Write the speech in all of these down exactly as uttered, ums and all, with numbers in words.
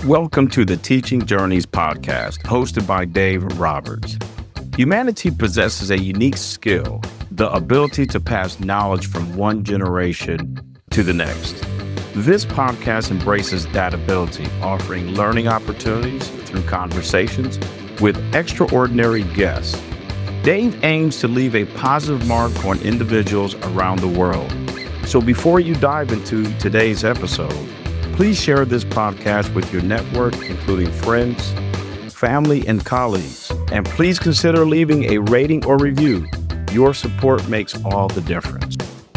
Welcome to the Teaching Journeys podcast, hosted by Dave Roberts. Humanity possesses a unique skill, the ability to pass knowledge from one generation to the next. This podcast embraces that ability, offering learning opportunities through conversations with extraordinary guests. Dave aims to leave a positive mark on individuals around the world. So before you dive into today's episode, please share this podcast with your network, including friends, family, and colleagues. And please consider leaving a rating or review. Your support makes all the difference.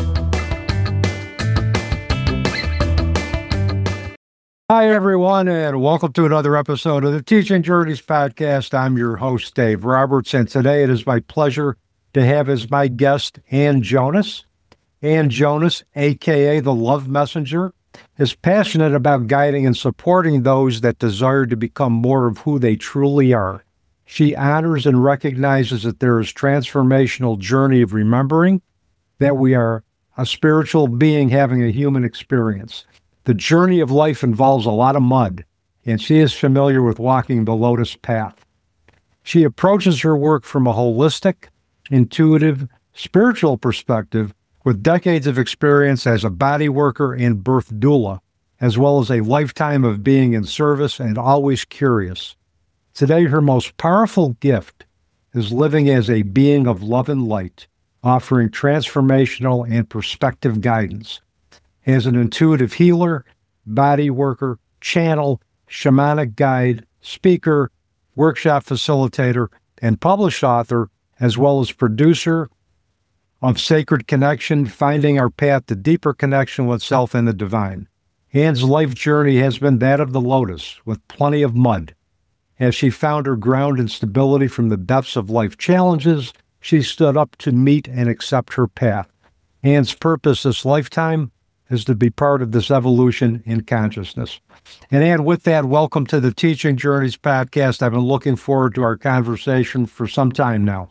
Hi, everyone, and welcome to another episode of the Teaching Journeys podcast. I'm your host, Dave Roberts, and today it is my pleasure to have as my guest Ann Jonas. Ann Jonas, a k a the Love Messenger, is passionate about guiding and supporting those that desire to become more of who they truly are. She honors and recognizes that there is transformational journey of remembering that we are a spiritual being having a human experience. The journey of life involves a lot of mud, and she is familiar with walking the lotus path. She approaches her work from a holistic, intuitive, spiritual perspective with decades of experience as a body worker and birth doula, as well as a lifetime of being in service and always curious. Today, her most powerful gift is living as a being of love and light, offering transformational and perspective guidance. As an intuitive healer, body worker, channel, shamanic guide, speaker, workshop facilitator, and published author, as well as producer of Sacred Connection, Finding Our Path to Deeper Connection with Self and the Divine. Ann's life journey has been that of the lotus, with plenty of mud. As she found her ground and stability from the depths of life challenges, she stood up to meet and accept her path. Ann's purpose this lifetime is to be part of this evolution in consciousness. And Ann, with that, welcome to the Teaching Journeys podcast. I've been looking forward to our conversation for some time now.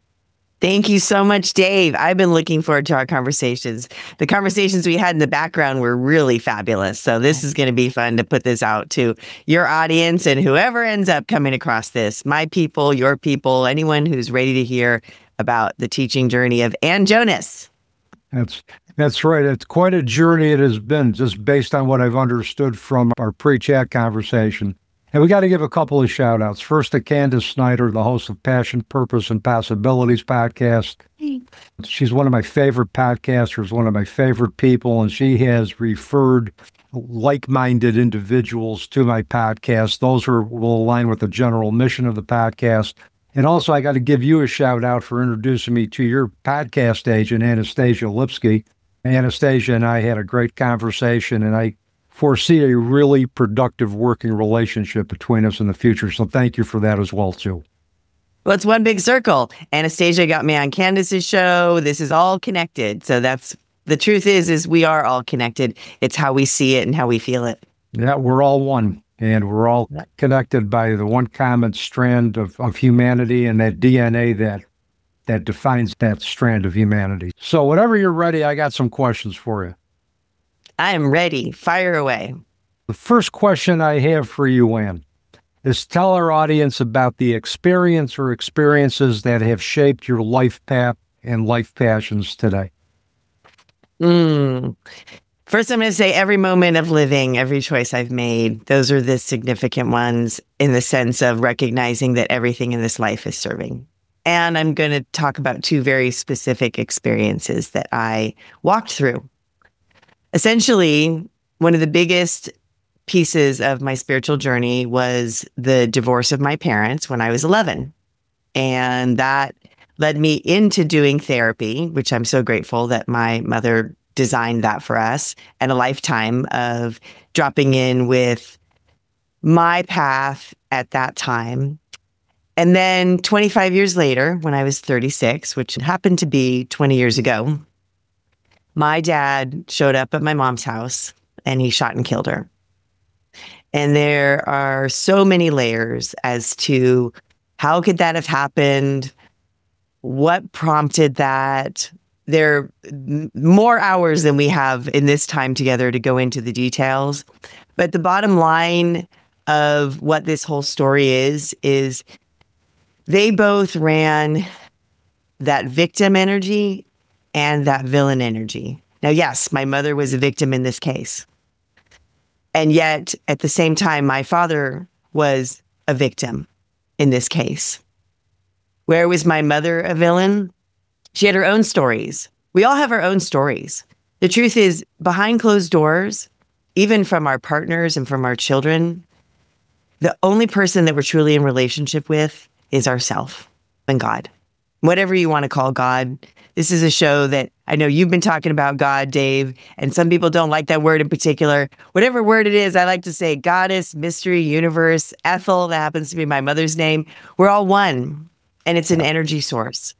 Thank you so much, Dave. I've been looking forward to our conversations. The conversations we had in the background were really fabulous. So this is going to be fun to put this out to your audience and whoever ends up coming across this, my people, your people, anyone who's ready to hear about the teaching journey of Ann Jonas. That's that's right. It's quite a journey it has been, just based on what I've understood from our pre-chat conversation. And we got to give a couple of shout outs. First to Candace Snyder, the host of Passion, Purpose, and Possibilities podcast. She's one of my favorite podcasters, one of my favorite people, and she has referred like-minded individuals to my podcast. Those are, will align with the general mission of the podcast. And also, I got to give you a shout out for introducing me to your podcast agent, Anastasia Lipsky. Anastasia and I had a great conversation, and I foresee a really productive working relationship between us in the future. So thank you for that as well, too. Well, it's one big circle. Anastasia got me on Candace's show. This is all connected. So that's the truth is, is we are all connected. It's how we see it and how we feel it. Yeah, we're all one. And we're all connected by the one common strand of, of humanity and that D N A that that defines that strand of humanity. So whenever you're ready, I got some questions for you. I am ready. Fire away. The first question I have for you, Ann, is tell our audience about the experience or experiences that have shaped your life path and life passions today. Mm. First, I'm going to say every moment of living, every choice I've made, those are the significant ones in the sense of recognizing that everything in this life is serving. And I'm going to talk about two very specific experiences that I walked through. Essentially, one of the biggest pieces of my spiritual journey was the divorce of my parents when I was eleven. And that led me into doing therapy, which I'm so grateful that my mother designed that for us, and a lifetime of dropping in with my path at that time. And then twenty-five years later, when I was thirty-six, which happened to be twenty years ago, my dad showed up at my mom's house and he shot and killed her. And there are so many layers as to how could that have happened? What prompted that? There are more hours than we have in this time together to go into the details. But the bottom line of what this whole story is, is they both ran that victim energy and that villain energy. Now, yes, my mother was a victim in this case. And yet, at the same time, my father was a victim in this case. Where was my mother a villain? She had her own stories. We all have our own stories. The truth is, behind closed doors, even from our partners and from our children, the only person that we're truly in relationship with is ourself and God. Whatever you want to call God. This is a show that I know you've been talking about God, Dave, and some people don't like that word in particular. Whatever word it is, I like to say goddess, mystery, universe, Ethel, that happens to be my mother's name. We're all one, and it's an energy source.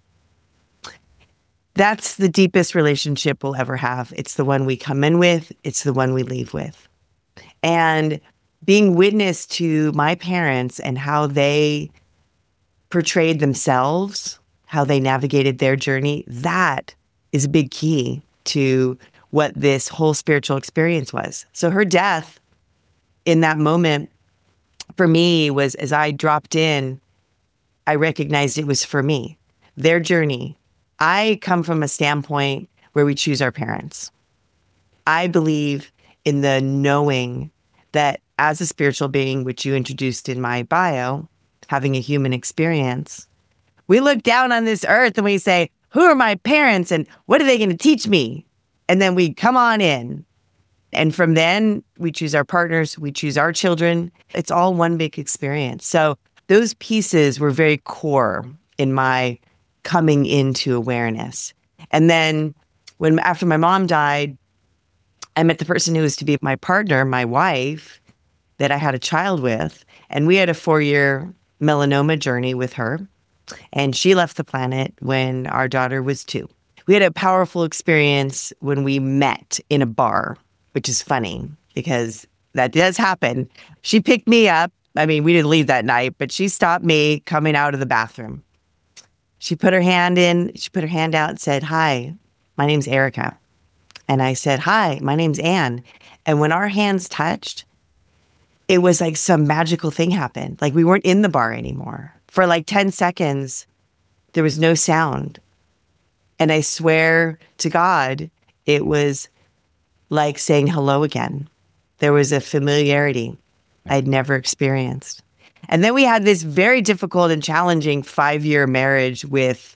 That's the deepest relationship we'll ever have. It's the one we come in with. It's the one we leave with. And being witness to my parents and how they portrayed themselves, how they navigated their journey, that is a big key to what this whole spiritual experience was. So her death in that moment for me was, as I dropped in, I recognized it was for me, their journey. I come from a standpoint where we choose our parents. I believe in the knowing that as a spiritual being, which you introduced in my bio, having a human experience, we look down on this earth and we say, who are my parents and what are they going to teach me? And then we come on in. And from then we choose our partners, we choose our children. It's all one big experience. So those pieces were very core in my coming into awareness. And then when after my mom died, I met the person who was to be my partner, my wife, that I had a child with. And we had a four-year melanoma journey with her. And she left the planet when our daughter was two. We had a powerful experience when we met in a bar, which is funny because that does happen. She picked me up. I mean, we didn't leave that night, but she stopped me coming out of the bathroom. She put her hand in, she put her hand out and said, hi, my name's Erica. And I said, hi, my name's Anne. And when our hands touched, it was like some magical thing happened. Like we weren't in the bar anymore. For like ten seconds, there was no sound. And I swear to God, it was like saying hello again. There was a familiarity I'd never experienced. And then we had this very difficult and challenging five-year marriage with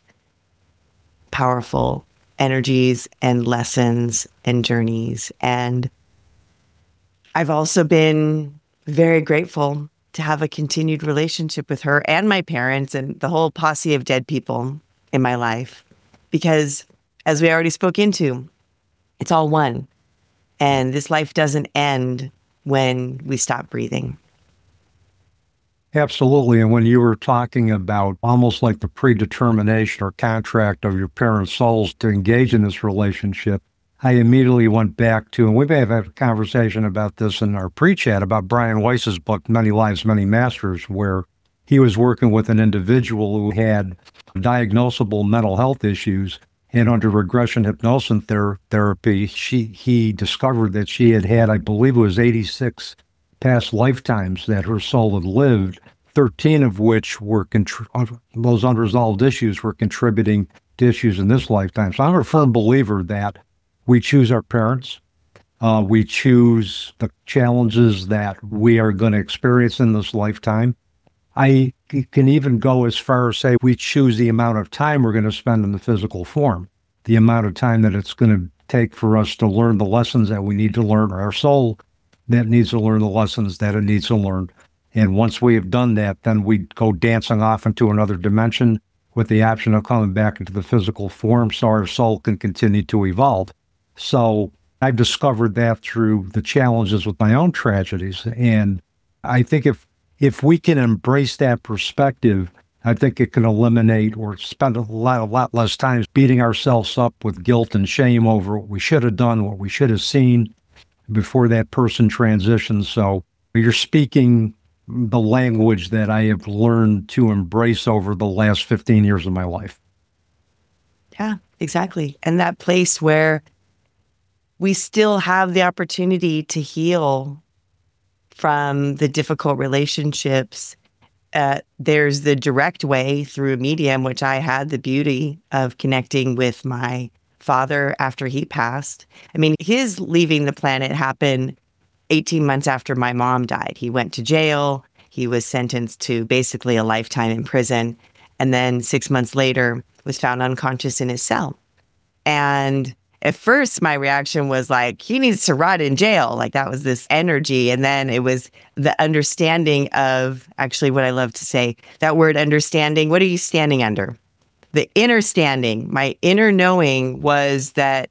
powerful energies and lessons and journeys. And I've also been very grateful to have a continued relationship with her and my parents and the whole posse of dead people in my life. Because as we already spoke into, it's all one. And this life doesn't end when we stop breathing. Absolutely. And when you were talking about almost like the predetermination or contract of your parents' souls to engage in this relationship, I immediately went back to, and we may have had a conversation about this in our pre-chat, about Brian Weiss's book, Many Lives, Many Masters, where he was working with an individual who had diagnosable mental health issues. And under regression hypnosis ther- therapy, she he discovered that she had had, I believe it was eighty-six past lifetimes that her soul had lived, thirteen of which were, contr- those unresolved issues were contributing to issues in this lifetime. So I'm a firm believer that we choose our parents. Uh, we choose the challenges that we are going to experience in this lifetime. I can even go as far as say we choose the amount of time we're going to spend in the physical form, the amount of time that it's going to take for us to learn the lessons that we need to learn, or our soul that needs to learn the lessons that it needs to learn. And once we have done that, then we go dancing off into another dimension with the option of coming back into the physical form so our soul can continue to evolve. So I've discovered that through the challenges with my own tragedies. And I think if if we can embrace that perspective, I think it can eliminate or spend a lot, a lot less time beating ourselves up with guilt and shame over what we should have done, what we should have seen before that person transitions. So you're speaking the language that I have learned to embrace over the last fifteen years of my life. Yeah, exactly. And that place where we still have the opportunity to heal from the difficult relationships. Uh, there's the direct way through a medium, which I had the beauty of connecting with my father after he passed. I mean, his leaving the planet happened eighteen months after my mom died. He went to jail. He was sentenced to basically a lifetime in prison. And then six months later, was found unconscious in his cell. And at first, my reaction was like, he needs to rot in jail. Like that was this energy. And then it was the understanding of actually what I love to say, that word understanding. What are you standing under? The inner standing, my inner knowing was that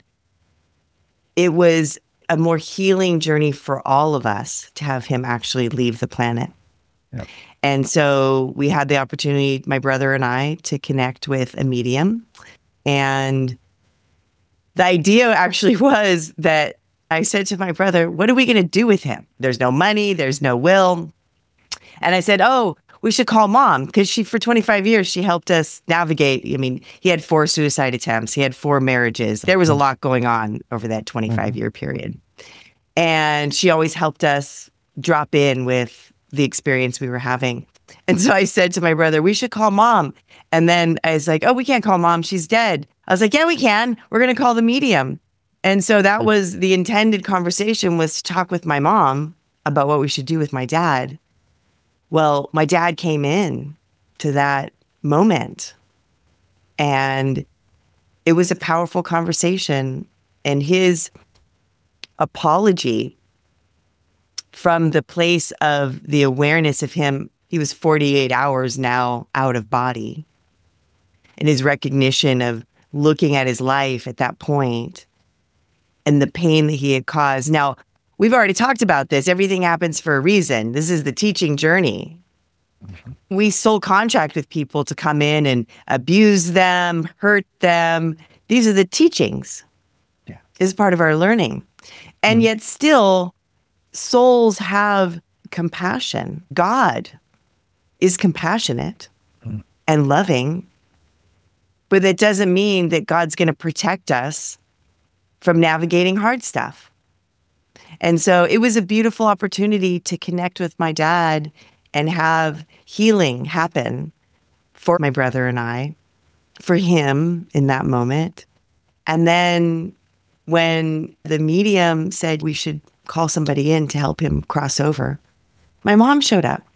it was a more healing journey for all of us to have him actually leave the planet. Yep. And so we had the opportunity, my brother and I, to connect with a medium. And the idea actually was that I said to my brother, what are we going to do with him? There's no money, there's no will. And I said, oh, we should call mom, because she, for twenty-five years, she helped us navigate. I mean, he had four suicide attempts. He had four marriages. There was a lot going on over that twenty-five year period. And she always helped us drop in with the experience we were having. And so I said to my brother, we should call mom. And then I was like, oh, we can't call mom. She's dead. I was like, yeah, we can. We're going to call the medium. And so that was the intended conversation, was to talk with my mom about what we should do with my dad. Well, my dad came in to that moment, and it was a powerful conversation. And his apology from the place of the awareness of him, he was forty-eight hours now out of body, and his recognition of looking at his life at that point and the pain that he had caused. Now, we've already talked about this. Everything happens for a reason. This is the teaching journey. Mm-hmm. We soul contract with people to come in and abuse them, hurt them. These are the teachings. Yeah. This is part of our learning. And mm-hmm. yet still, souls have compassion. God is compassionate mm-hmm. and loving, but that doesn't mean that God's going to protect us from navigating hard stuff. And so it was a beautiful opportunity to connect with my dad and have healing happen for my brother and I, for him in that moment. And then when the medium said we should call somebody in to help him cross over, my mom showed up.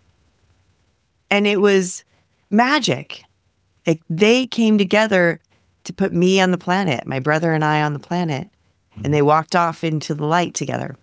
And it was magic. Like, they came together to put me on the planet, my brother and I on the planet, and they walked off into the light together.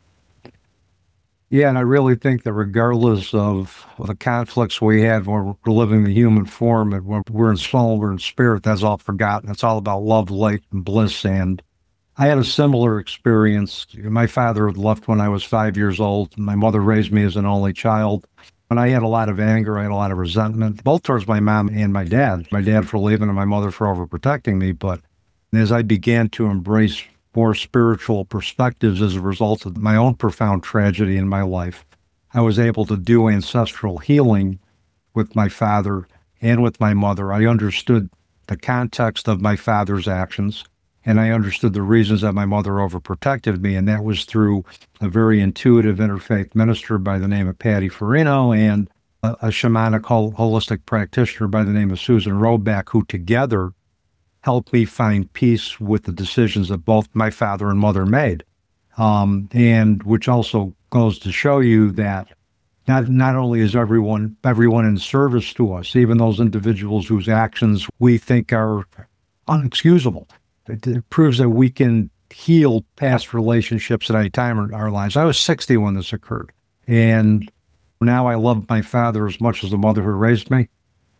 Yeah, and I really think that regardless of the conflicts we have when we're living the human form, and when we're in soul, we're in spirit, that's all forgotten. It's all about love, light, and bliss. And I had a similar experience. My father had left when I was five years old. My mother raised me as an only child. And I had a lot of anger, I had a lot of resentment, both towards my mom and my dad. My dad for leaving and my mother for overprotecting me. But as I began to embrace more spiritual perspectives as a result of my own profound tragedy in my life, I was able to do ancestral healing with my father and with my mother. I understood the context of my father's actions, and I understood the reasons that my mother overprotected me, and that was through a very intuitive interfaith minister by the name of Patty Farino and a, a shamanic hol- holistic practitioner by the name of Susan Roback, who together helped me find peace with the decisions that both my father and mother made. Um, and which also goes to show you that not not only is everyone everyone in service to us, even those individuals whose actions we think are unexcusable. It, it proves that we can heal past relationships at any time in our lives. I was sixty when this occurred. And now I love my father as much as the mother who raised me.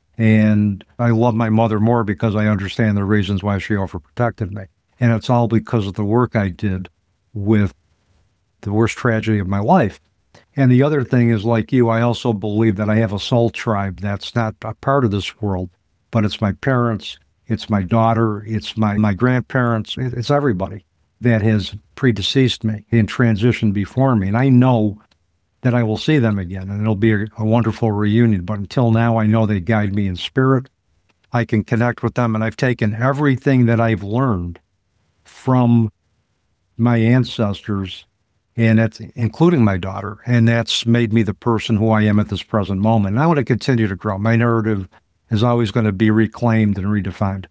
And I love my mother more because I understand the reasons why she overprotected me. And it's all because of the work I did with the worst tragedy of my life. And the other thing is, like you, I also believe that I have a soul tribe that's not a part of this world, but it's my parents, it's my daughter, it's my, my grandparents, it's everybody that has predeceased me and transitioned before me. And I know that I will see them again, and it'll be a, a wonderful reunion. But until now, I know they guide me in spirit. I can connect with them, and I've taken everything that I've learned from my ancestors and that's including my daughter. And that's made me the person who I am at this present moment. And I want to continue to grow. My narrative is always going to be reclaimed and redefined.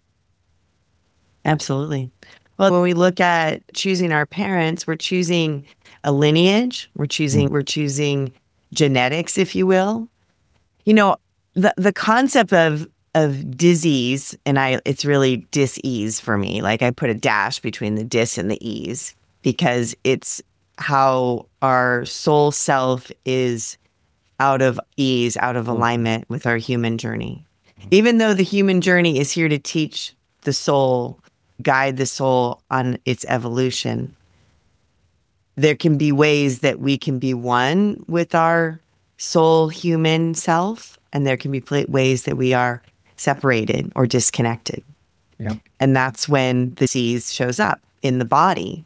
Absolutely. Well, when we look at choosing our parents, we're choosing a lineage. We're choosing, mm. we're choosing genetics, if you will. You know, the the concept of of disease, and I it's really dis-ease for me. Like I put a dash between the dis and the ease because it's how our soul self is out of ease, out of alignment with our human journey. Even though the human journey is here to teach the soul, guide the soul on its evolution, there can be ways that we can be one with our soul human self, and there can be ways that we are separated or disconnected. Yeah. And that's when the disease shows up in the body.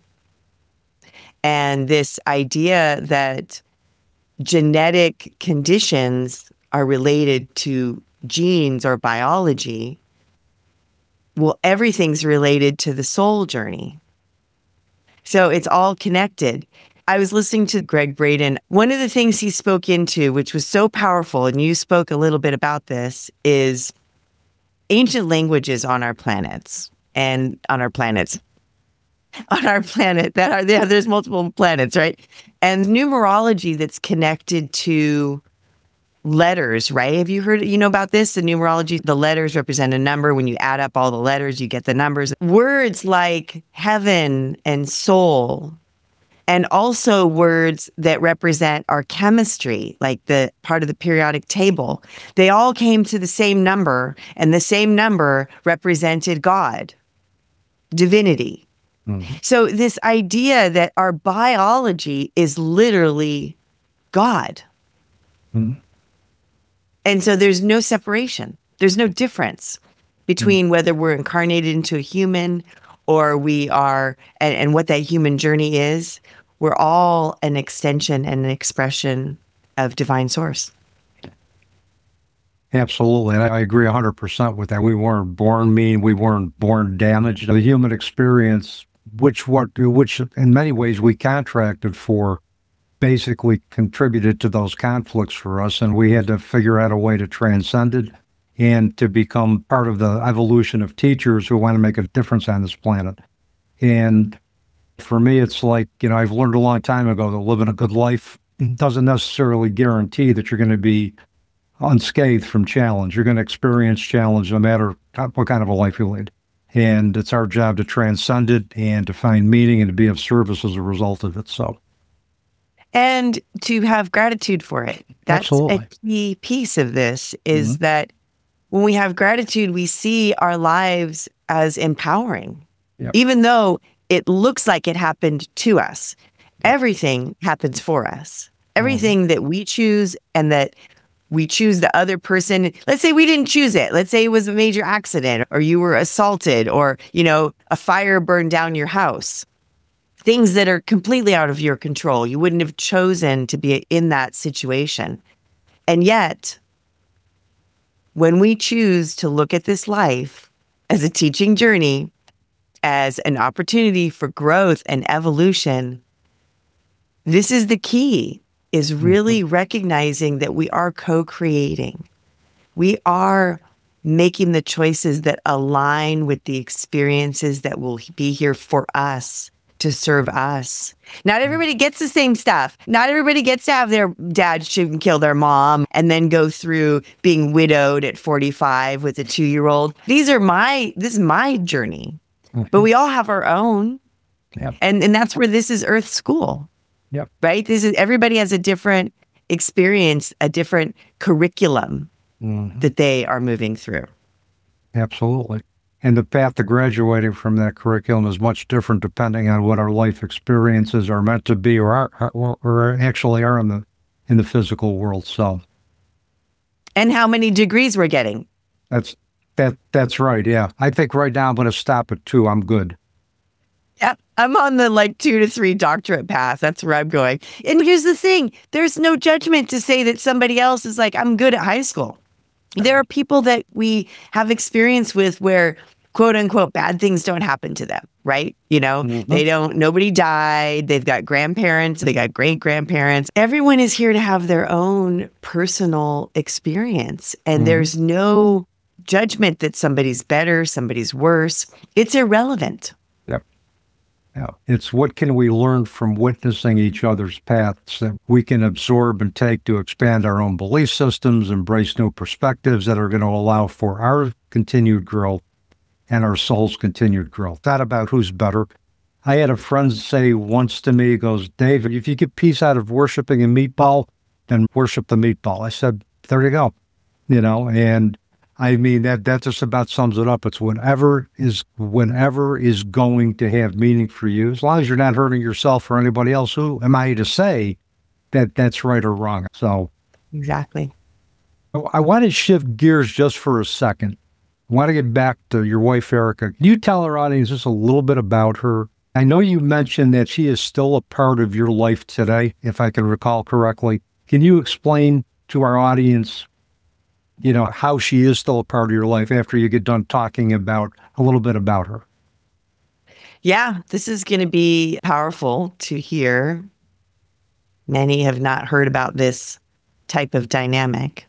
And this idea that genetic conditions are related to genes or biology, well, everything's related to the soul journey. So it's all connected. I was listening to Gregg Braden. One of the things he spoke into, which was so powerful, and you spoke a little bit about this, is ancient languages on our planets and on our planets. On our planet, that are yeah, there's multiple planets, right? And numerology that's connected to letters, right? Have you heard, you know about this? The numerology, the letters represent a number. When you add up all the letters, you get the numbers. Words like heaven and soul, and also words that represent our chemistry, like the part of the periodic table, they all came to the same number, and the same number represented God, divinity. Mm-hmm. So this idea that our biology is literally God. Mm-hmm. And so there's no separation. There's no difference between mm-hmm. whether we're incarnated into a human or we are, and, and what that human journey is. We're all an extension and an expression of divine source. Absolutely. And I agree one hundred percent with that. We weren't born mean. We weren't born damaged. The human experience, which what which in many ways we contracted for, basically contributed to those conflicts for us. And we had to figure out a way to transcend it and to become part of the evolution of teachers who want to make a difference on this planet. And for me, it's like, you know, I've learned a long time ago that living a good life doesn't necessarily guarantee that you're going to be unscathed from challenge. You're going to experience challenge no matter what kind of a life you lead. And it's our job to transcend it and to find meaning and to be of service as a result of it. So, and to have gratitude for it. That's Absolutely. A key piece of this is mm-hmm. that when we have gratitude, we see our lives as empowering, yep. even though it looks like it happened to us. Everything happens for us. Everything mm-hmm. that we choose and that we choose the other person. Let's say we didn't choose it. Let's say it was a major accident or you were assaulted or, you know, a fire burned down your house. Things that are completely out of your control. You wouldn't have chosen to be in that situation. And yet, when we choose to look at this life as a teaching journey, as an opportunity for growth and evolution, this is the key, is really mm-hmm. recognizing that we are co-creating. We are making the choices that align with the experiences that will be here for us, to serve us. Not everybody gets the same stuff. Not everybody gets to have their dad shoot and kill their mom and then go through being widowed at forty-five with a two-year-old. These are my, this is my journey. Mm-hmm. But we all have our own. Yep. And and that's where this is Earth School. Yep. Right? This is, everybody has a different experience, a different curriculum mm-hmm. that they are moving through. Absolutely. And the path to graduating from that curriculum is much different depending on what our life experiences are meant to be or are, or, or actually are in the in the physical world. So, and how many degrees we're getting. That's that that's right. Yeah. I think right now I'm going to stop at two. I'm good. Yeah. I'm on the like two to three doctorate path. That's where I'm going. And here's the thing. There's no judgment to say that somebody else is like, I'm good at high school. There are people that we have experience with where quote unquote, bad things don't happen to them, right? You know, mm-hmm. they don't, nobody died. They've got grandparents, they got great grandparents. Everyone is here to have their own personal experience. And mm-hmm. there's no judgment that somebody's better, somebody's worse. It's irrelevant. Yep. Yeah. It's what can we learn from witnessing each other's paths that we can absorb and take to expand our own belief systems, embrace new perspectives that are going to allow for our continued growth and our soul's continued growth. Not about who's better. I had a friend say once to me, he goes, Dave, if you get peace out of worshiping a meatball, then worship the meatball. I said, there you go. You know, and I mean, that, that just about sums it up. It's whenever is whenever is going to have meaning for you, as long as you're not hurting yourself or anybody else. Who am I to say that that's right or wrong? So exactly. I want to shift gears just for a second. I want to get back to your wife, Erica. Can you tell our audience just a little bit about her? I know you mentioned that she is still a part of your life today, if I can recall correctly. Can you explain to our audience, you know, how she is still a part of your life after you get done talking about a little bit about her? Yeah, this is going to be powerful to hear. Many have not heard about this type of dynamic.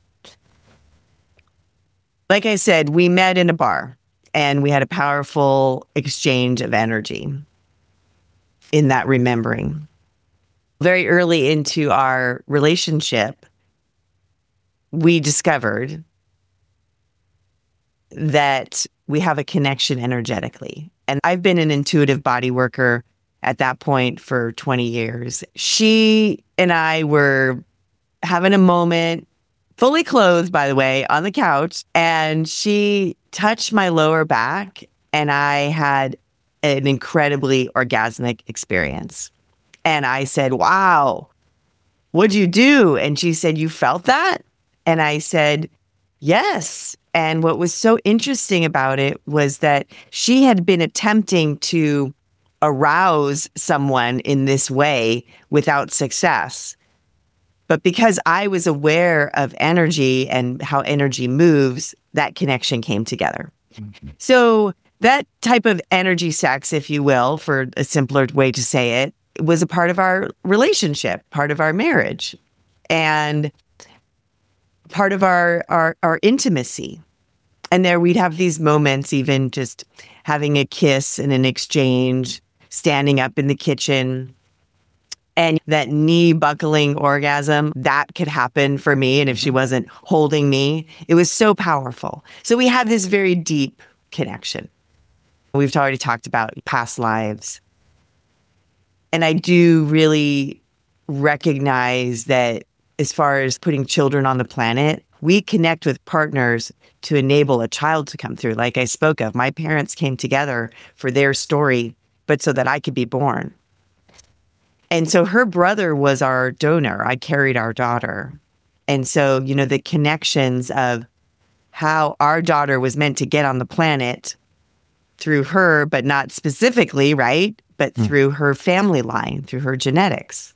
Like I said, we met in a bar and we had a powerful exchange of energy in that remembering. Very early into our relationship, we discovered that we have a connection energetically. And I've been an intuitive body worker at that point for twenty years. She and I were having a moment, fully clothed, by the way, on the couch, and she touched my lower back, and I had an incredibly orgasmic experience. And I said, wow, what'd you do? And she said, you felt that? And I said, yes. And what was so interesting about it was that she had been attempting to arouse someone in this way without success. But because I was aware of energy and how energy moves, that connection came together. Mm-hmm. So that type of energy sex, if you will, for a simpler way to say it, was a part of our relationship, part of our marriage, and part of our, our, our intimacy. And there we'd have these moments, even just having a kiss and an exchange, standing up in the kitchen. And that knee buckling orgasm, that could happen for me. And if she wasn't holding me, it was so powerful. So we have this very deep connection. We've already talked about past lives. And I do really recognize that as far as putting children on the planet, we connect with partners to enable a child to come through. Like I spoke of, my parents came together for their story, but so that I could be born. And so her brother was our donor. I carried our daughter. And so, you know, the connections of how our daughter was meant to get on the planet through her, but not specifically, right? But mm. through her family line, through her genetics.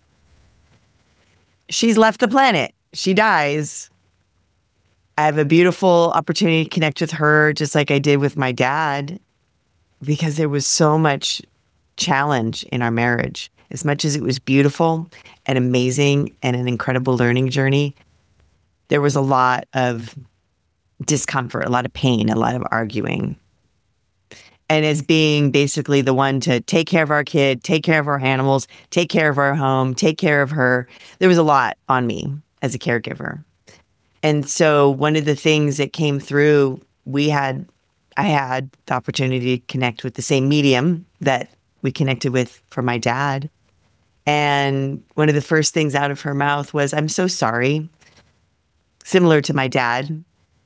She's left the planet. She dies. I have a beautiful opportunity to connect with her, just like I did with my dad, because there was so much challenge in our marriage. As much as it was beautiful and amazing and an incredible learning journey, there was a lot of discomfort, a lot of pain, a lot of arguing. And as being basically the one to take care of our kid, take care of our animals, take care of our home, take care of her, there was a lot on me as a caregiver. And so one of the things that came through, we had, I had the opportunity to connect with the same medium that we connected with for my dad. And one of the first things out of her mouth was, I'm so sorry, similar to my dad.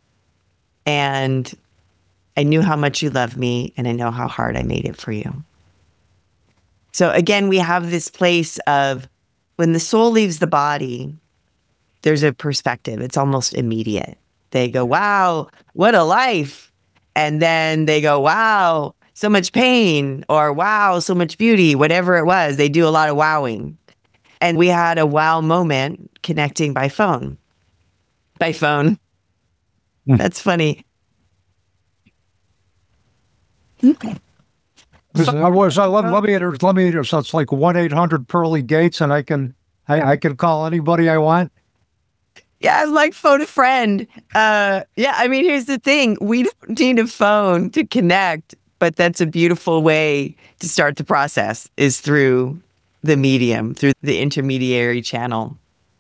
And I knew how much you love me, and I know how hard I made it for you. So again, we have this place of when the soul leaves the body, there's a perspective. It's almost immediate. They go, wow, what a life. And then they go, wow, so much pain, or wow, so much beauty, whatever it was. They do a lot of wowing. And we had a wow moment connecting by phone. By phone. Mm. That's funny. I was, I let, let me, let me, so it's like one eight hundred Pearly Gates, and I can, I, I can call anybody I want. Yeah, I'm like phone a friend. Uh, yeah, I mean, here's the thing. We don't need a phone to connect, but that's a beautiful way to start the process is through the medium, through the intermediary channel.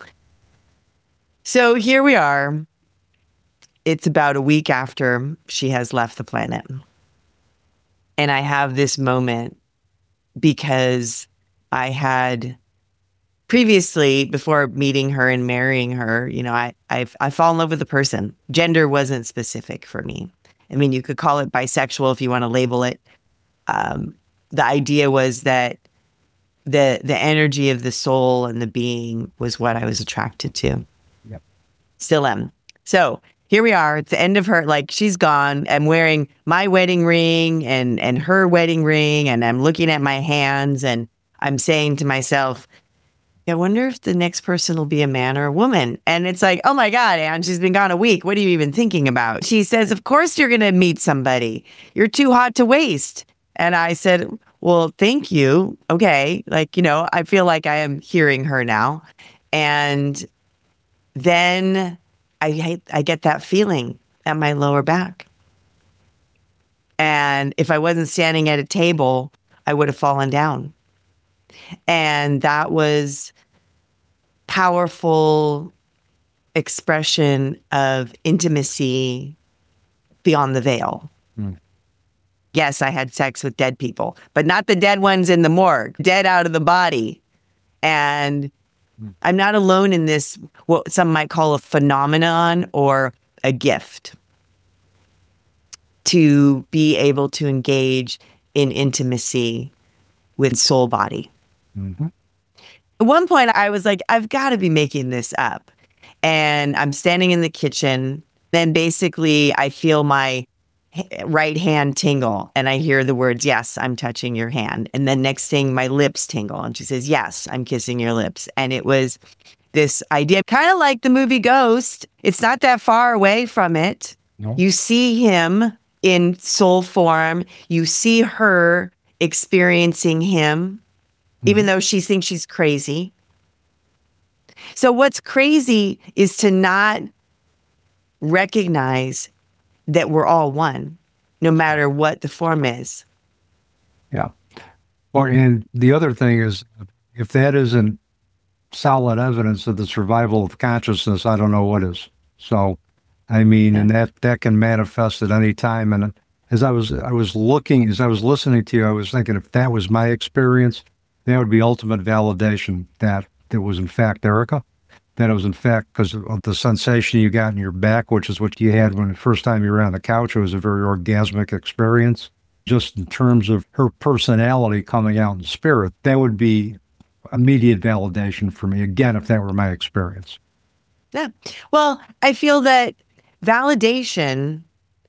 So here we are. It's about a week after she has left the planet. And I have this moment because I had previously, before meeting her and marrying her, you know, I I've, I fall in love with a person. Gender wasn't specific for me. I mean, you could call it bisexual if you want to label it. Um, the idea was that the the energy of the soul and the being was what I was attracted to. Yep. Still am. So here we are at the end of her, like she's gone. I'm wearing my wedding ring and, and her wedding ring, and I'm looking at my hands and I'm saying to myself, I wonder if the next person will be a man or a woman. And it's like, oh my God, Anne, she's been gone a week. What are you even thinking about? She says, of course you're going to meet somebody. You're too hot to waste. And I said, well, thank you. Okay. Like, you know, I feel like I am hearing her now. And then I I get that feeling at my lower back. And if I wasn't standing at a table, I would have fallen down. And that was powerful expression of intimacy beyond the veil. Mm. Yes, I had sex with dead people, but not the dead ones in the morgue, dead out of the body. And I'm not alone in this, what some might call a phenomenon or a gift to be able to engage in intimacy with soul body. Mm-hmm. At one point, I was like, I've got to be making this up. And I'm standing in the kitchen. Then basically, I feel my right hand tingle and I hear the words, yes, I'm touching your hand. And then next thing, my lips tingle. And she says, yes, I'm kissing your lips. And it was this idea, kind of like the movie Ghost. It's not that far away from it. No. You see him in soul form. You see her experiencing him, mm-hmm. even though she thinks she's crazy. So what's crazy is to not recognize that we're all one, no matter what the form is. Yeah. Or and the other thing is, if that isn't solid evidence of the survival of consciousness, I don't know what is. So, I mean, yeah. and that that can manifest at any time. And as I was I was looking, as I was listening to you, I was thinking, if that was my experience, that would be ultimate validation that it was in fact Erica. That it was in fact because of the sensation you got in your back, which is what you had when the first time you were on the couch. It was a very orgasmic experience. Just in terms of her personality coming out in spirit, that would be immediate validation for me, again, if that were my experience. Yeah. Well, I feel that validation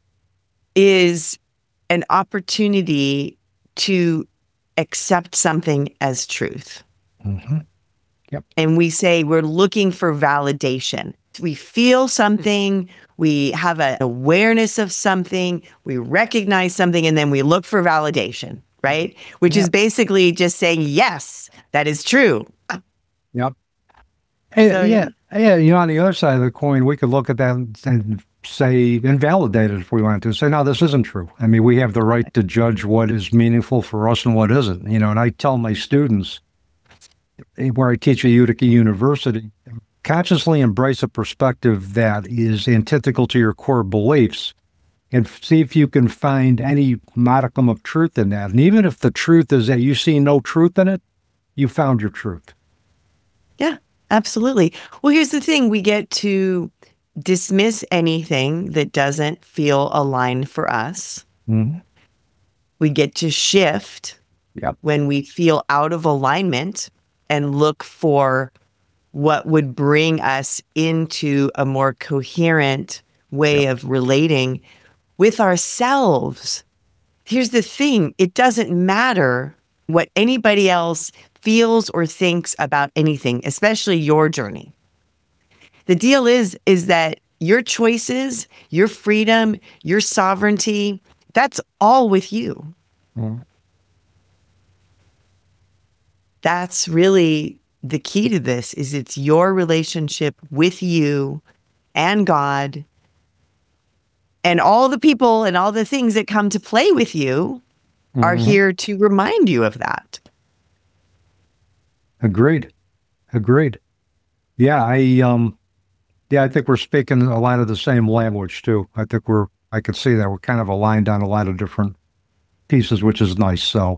is an opportunity to accept something as truth. Mm-hmm. Yep. And we say we're looking for validation. We feel something, we have an awareness of something, we recognize something, and then we look for validation, right? Which yep. is basically just saying, yes, that is true. Yep. Hey, so, yeah, yeah. You know, on the other side of the coin, we could look at that and say, invalidate it if we wanted to. Say, no, this isn't true. I mean, we have the right to judge what is meaningful for us and what isn't. You know, and I tell my students, where I teach at Utica University, consciously embrace a perspective that is antithetical to your core beliefs and see if you can find any modicum of truth in that. And even if the truth is that you see no truth in it, you found your truth. Yeah, absolutely. Well, here's the thing. We get to dismiss anything that doesn't feel aligned for us. Mm-hmm. We get to shift yep. when we feel out of alignment and look for what would bring us into a more coherent way yep. of relating with ourselves. Here's the thing. It doesn't matter what anybody else feels or thinks about anything, especially your journey. The deal is, is that your choices, your freedom, your sovereignty, That's all with you. Mm. That's really the key to this, is it's your relationship with you and God and all the people and all the things that come to play with you are Mhm. here to remind you of that. Agreed. Agreed. Yeah, I um yeah, I think we're speaking a lot of the same language too. I think we're I can see that we're kind of aligned on a lot of different pieces, which is nice. So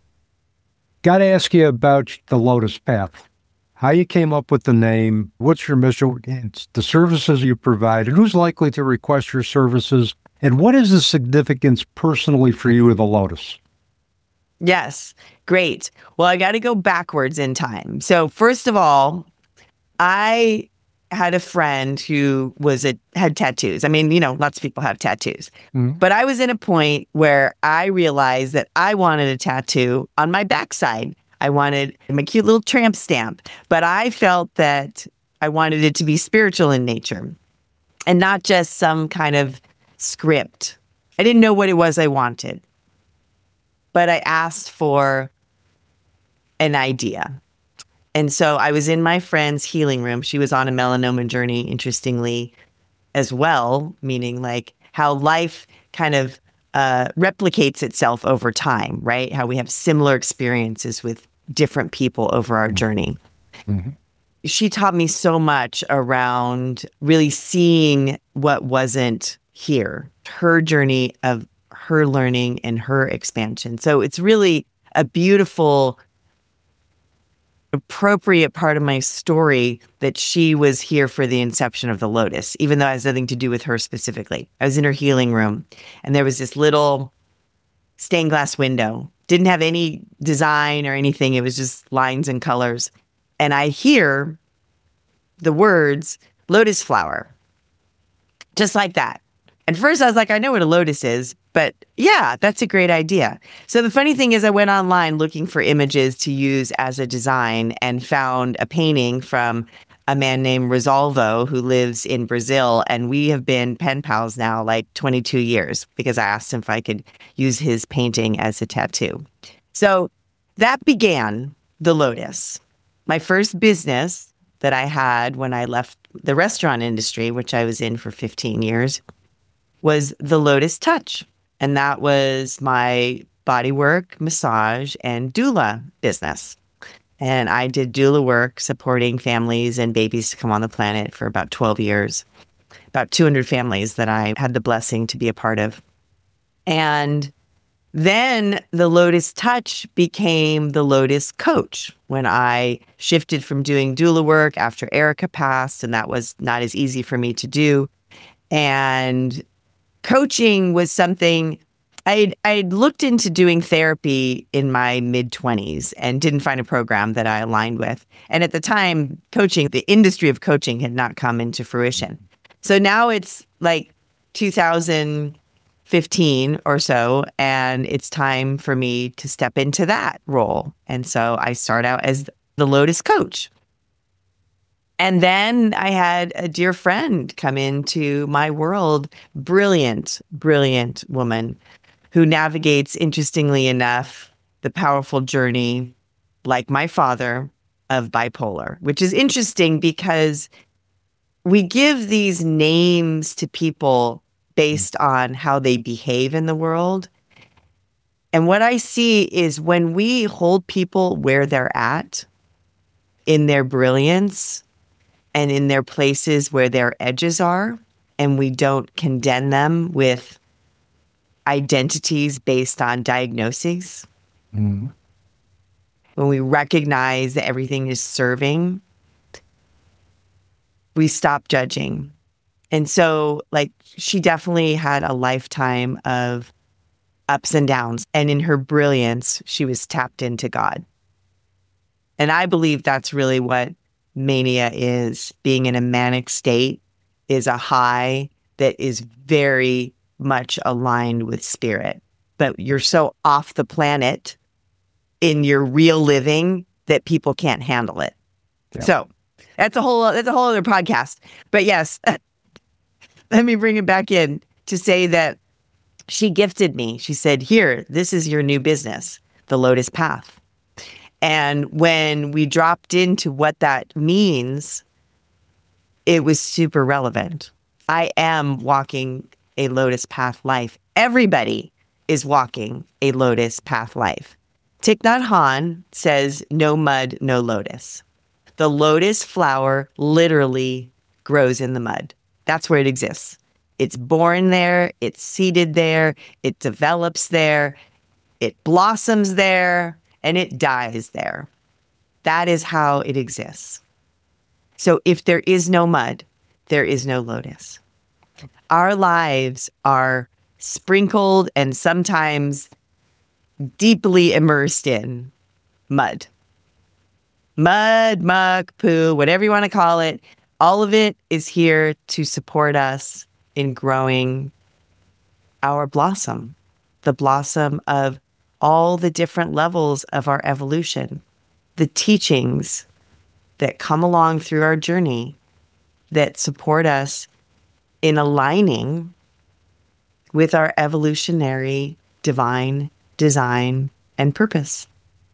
got to ask you about the Lotus Path. How you came up with the name, what's your mission, and the services you provide, and who's likely to request your services, and what is the significance personally for you of the Lotus? Yes, great. Well, I got to go backwards in time. So first of all, I had a friend who was a had tattoos. I mean, you know, lots of people have tattoos. Mhm. But I was in a point where I realized that I wanted a tattoo on my backside. I wanted my cute little tramp stamp, but I felt that I wanted it to be spiritual in nature and not just some kind of script. I didn't know what it was I wanted, but I asked for an idea. And so I was in my friend's healing room. She was on a melanoma journey, interestingly, as well, meaning like how life kind of uh, replicates itself over time, right? How we have similar experiences with different people over our journey. Mhm. She taught me so much around really seeing what wasn't here, her journey of her learning and her expansion. So it's really a beautiful, appropriate part of my story that she was here for the inception of the Lotus, even though it has nothing to do with her specifically. I was in her healing room and there was this little stained glass window. Didn't have any design or anything. It was just lines and colors. And I hear the words lotus flower, just like that. At first I was like, I know what a lotus is, but yeah, that's a great idea. So the funny thing is I went online looking for images to use as a design and found a painting from a man named Rosalvo who lives in Brazil. And we have been pen pals now like twenty-two years because I asked him if I could use his painting as a tattoo. So that began the Lotus. My first business that I had when I left the restaurant industry, which I was in for fifteen years, was the Lotus Touch. And that was my bodywork, massage, and doula business. And I did doula work supporting families and babies to come on the planet for about twelve years, about two hundred families that I had the blessing to be a part of. And then the Lotus Touch became the Lotus Coach when I shifted from doing doula work after Erica passed, and that was not as easy for me to do. And coaching was something I'd, I'd looked into doing therapy in my mid-twenties and didn't find a program that I aligned with. And at the time, coaching, the industry of coaching had not come into fruition. So now it's like two thousand fifteen or so, and it's time for me to step into that role. And so I start out as the Lotus Coach. And then I had a dear friend come into my world, brilliant, brilliant woman who navigates, interestingly enough, the powerful journey, like my father, of bipolar, which is interesting because we give these names to people based on how they behave in the world. And what I see is when we hold people where they're at, in their brilliance, and in their places where their edges are, and we don't condemn them with identities based on diagnoses. Mm. When we recognize that everything is serving, we stop judging. And so, like, she definitely had a lifetime of ups and downs. And in her brilliance, she was tapped into God. And I believe that's really what mania is. Being in a manic state is a high that is very much aligned with spirit. But you're so off the planet in your real living that people can't handle it. Yeah. So that's a whole that's a whole other podcast. But yes, let me bring it back in to say that she gifted me. She said, here, this is your new business, the Lotus Path. And when we dropped into what that means, it was super relevant. I am walking a Lotus Path life. Everybody is walking a Lotus Path life. Thich Nhat Hanh says, no mud, no lotus. The lotus flower literally grows in the mud. That's where it exists. It's born there, it's seeded there, it develops there, it blossoms there, and it dies there. That is how it exists. So if there is no mud, there is no lotus. Our lives are sprinkled and sometimes deeply immersed in mud. Mud, muck, poo, whatever you want to call it. All of it is here to support us in growing our blossom, the blossom of all the different levels of our evolution, the teachings that come along through our journey that support us in aligning with our evolutionary divine design and purpose.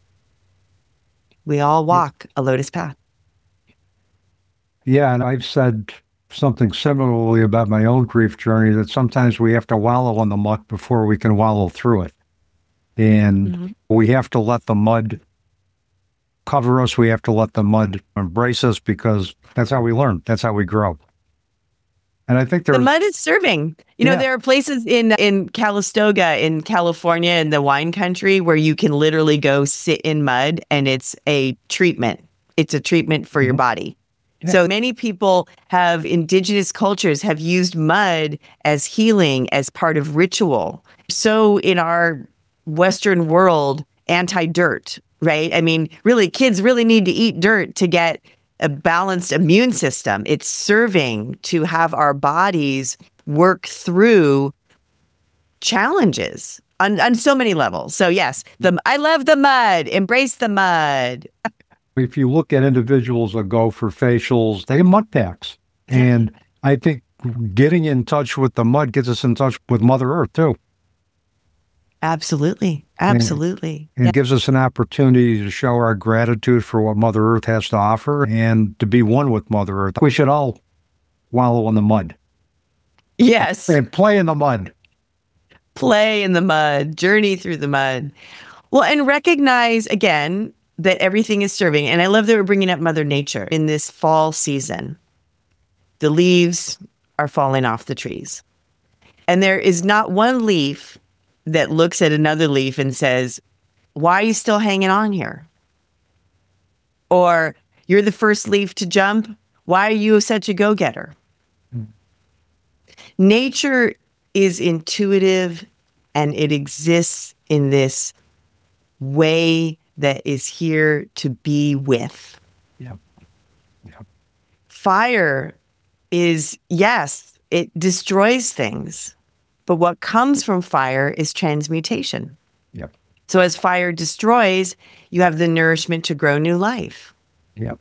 We all walk a lotus path. Yeah, and I've said something similarly about my own grief journey, that sometimes we have to wallow in the muck before we can wallow through it. And mm-hmm. we have to let the mud cover us. We have to let the mud embrace us, because that's how we learn. That's how we grow. And I think the mud is serving. You know, yeah. there are places in in Calistoga in California, in the wine country, where you can literally go sit in mud, and it's a treatment. It's a treatment for mm-hmm. your body. Yeah. So many people have, indigenous cultures have used mud as healing, as part of ritual. So in our Western world, anti-dirt, right? I mean, really, kids really need to eat dirt to get a balanced immune system. It's serving to have our bodies work through challenges on, on so many levels. So yes, the I love the mud. Embrace the mud. If you look at individuals that go for facials, they have mud packs. And I think getting in touch with the mud gets us in touch with Mother Earth too. Absolutely. Absolutely. And, and yeah. gives us an opportunity to show our gratitude for what Mother Earth has to offer and to be one with Mother Earth. We should all wallow in the mud. Yes. And play in the mud. Play in the mud. Journey through the mud. Well, and recognize, again, that everything is serving. And I love that we're bringing up Mother Nature in this fall season. The leaves are falling off the trees. And there is not one leaf that looks at another leaf and says, why are you still hanging on here? Or, you're the first leaf to jump. Why are you such a go-getter? Mm. Nature is intuitive, and it exists in this way that is here to be with. Yep. Yep. Fire is, yes, it destroys things. But what comes from fire is transmutation. Yep. So as fire destroys, you have the nourishment to grow new life. Yep.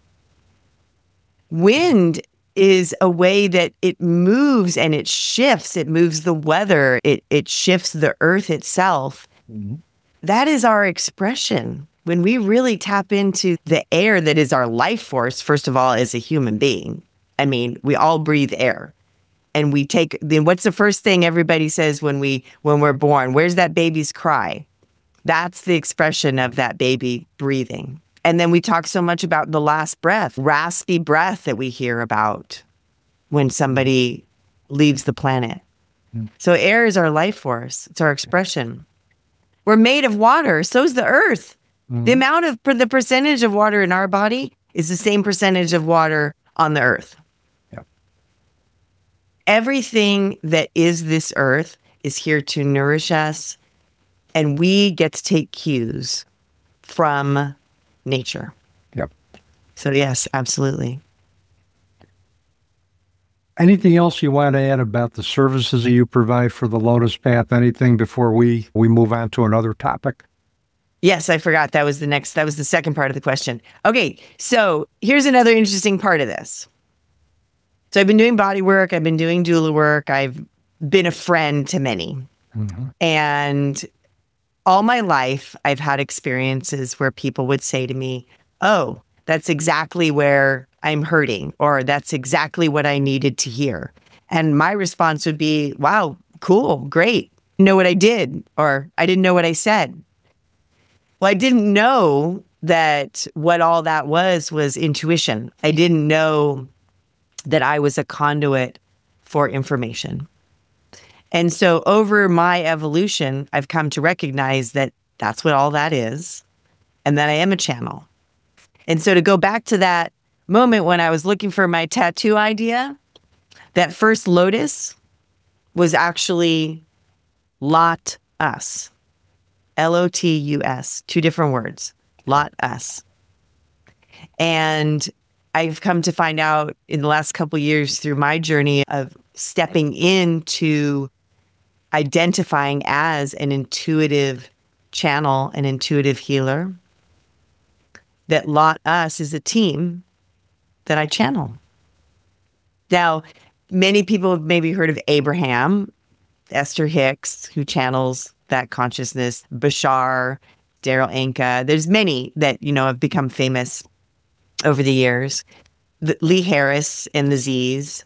Wind is a way that it moves and it shifts. It moves the weather. It it shifts the earth itself. Mm-hmm. That is our expression. When we really tap into the air that is our life force, first of all, as a human being. I mean, we all breathe air. And we take, then what's the first thing everybody says when we when we're born? Where's that baby's cry? That's the expression of that baby breathing. And then we talk so much about the last breath, raspy breath that we hear about when somebody leaves the planet. Mm. So air is our life force. It's our expression. We're made of water. So is the earth. Mm. The amount of, the percentage of water in our body is the same percentage of water on the earth. Everything that is this earth is here to nourish us, and we get to take cues from nature. Yep. So yes, absolutely. Anything else you want to add about the services that you provide for the Lotus Path? Anything before we, we move on to another topic? Yes, I forgot. That was the next, that was the second part of the question. Okay, so here's another interesting part of this. So I've been doing body work. I've been doing doula work. I've been a friend to many. Mm-hmm. And all my life, I've had experiences where people would say to me, oh, that's exactly where I'm hurting, or that's exactly what I needed to hear. And my response would be, wow, cool, great. Know what I did, or I didn't know what I said. Well, I didn't know that what all that was was intuition. I didn't know that I was a conduit for information. And so over my evolution, I've come to recognize that that's what all that is, and that I am a channel. And so to go back to that moment when I was looking for my tattoo idea, that first lotus was actually Lot Us. L O T U S, two different words, Lot Us. And I've come to find out in the last couple of years through my journey of stepping into identifying as an intuitive channel, an intuitive healer, that Lot Us is a team that I channel. Now, many people have maybe heard of Abraham, Esther Hicks, who channels that consciousness, Bashar, Daryl Anka. There's many that, you know, have become famous over the years. The, Lee Harris and the Z's.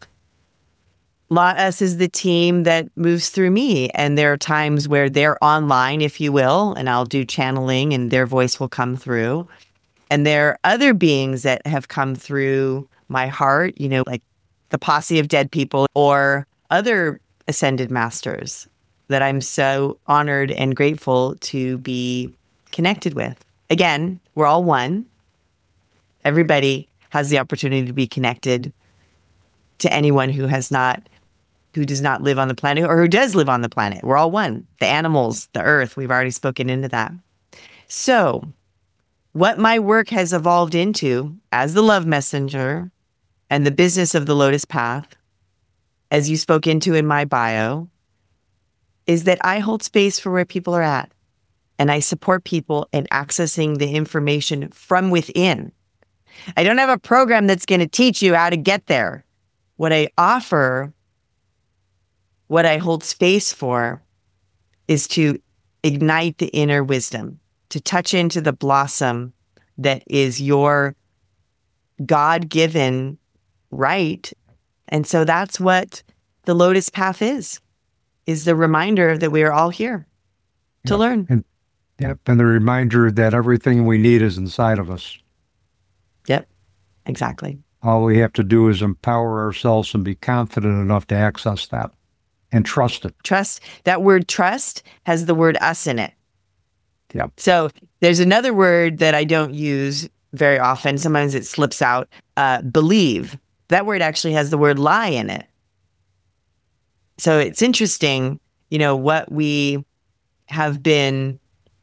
Lot Us is the team that moves through me. And there are times where they're online, if you will, and I'll do channeling and their voice will come through. And there are other beings that have come through my heart, you know, like the posse of dead people or other ascended masters that I'm so honored and grateful to be connected with. Again, we're all one. Everybody has the opportunity to be connected to anyone who has not, who does not live on the planet or who does live on the planet. We're all one. The animals, the earth, we've already spoken into that. So what my work has evolved into as the love messenger and the business of the Lotus Path, as you spoke into in my bio, is that I hold space for where people are at. And I support people in accessing the information from within. I don't have a program that's going to teach you how to get there. What I offer, what I hold space for, is to ignite the inner wisdom, to touch into the blossom that is your God-given right. And so that's what the Lotus Path is, is the reminder that we are all here to Yep. learn. And, yep. And the reminder that everything we need is inside of us. Yep, exactly. All we have to do is empower ourselves and be confident enough to access that and trust it. Trust, that word trust has the word us in it. Yep. So there's another word that I don't use very often. Sometimes it slips out, uh, believe. That word actually has the word lie in it. So it's interesting, you know, what we have been